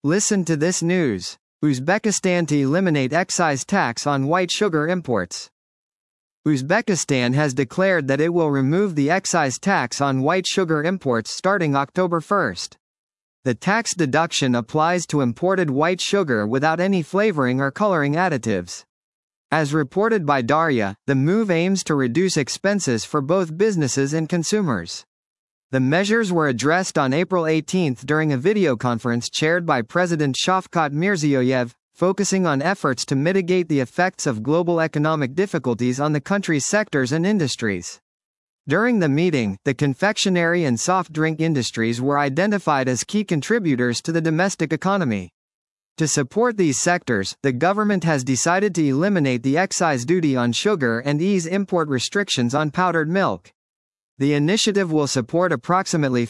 Listen to this news. Uzbekistan to eliminate excise tax on white sugar imports. Uzbekistan has declared that it will remove the excise tax on white sugar imports starting October 1. The tax deduction applies to imported white sugar without any flavoring or coloring additives. As reported by Darya, the move aims to reduce expenses for both businesses and consumers. The measures were addressed on April 18 during a video conference chaired by President Shavkat Mirziyoyev, focusing on efforts to mitigate the effects of global economic difficulties on the country's sectors and industries. During the meeting, the confectionery and soft drink industries were identified as key contributors to the domestic economy. To support these sectors, the government has decided to eliminate the excise duty on sugar and ease import restrictions on powdered milk. The initiative will support approximately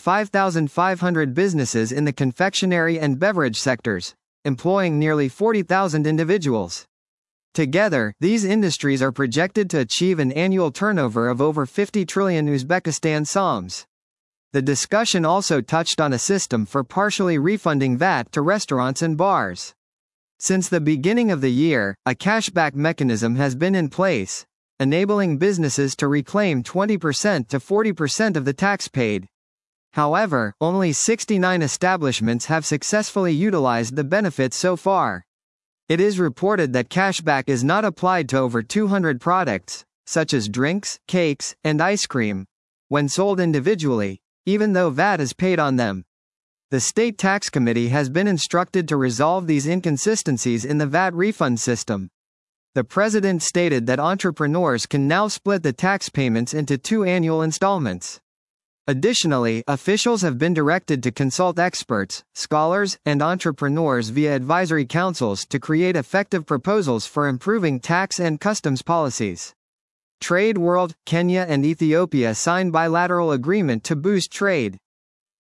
5,500 businesses in the confectionery and beverage sectors, employing nearly 40,000 individuals. Together, these industries are projected to achieve an annual turnover of over 50 trillion Uzbekistan soms. The discussion also touched on a system for partially refunding VAT to restaurants and bars. Since the beginning of the year, a cashback mechanism has been in place, enabling businesses to reclaim 20% to 40% of the tax paid. However, only 69 establishments have successfully utilized the benefits so far. It is reported that cashback is not applied to over 200 products, such as drinks, cakes, and ice cream, when sold individually, even though VAT is paid on them. The State Tax Committee has been instructed to resolve these inconsistencies in the VAT refund system. The president stated that entrepreneurs can now split the tax payments into 2 annual installments. Additionally, officials have been directed to consult experts, scholars, and entrepreneurs via advisory councils to create effective proposals for improving tax and customs policies. Trade World, Kenya and Ethiopia signed bilateral agreement to boost trade.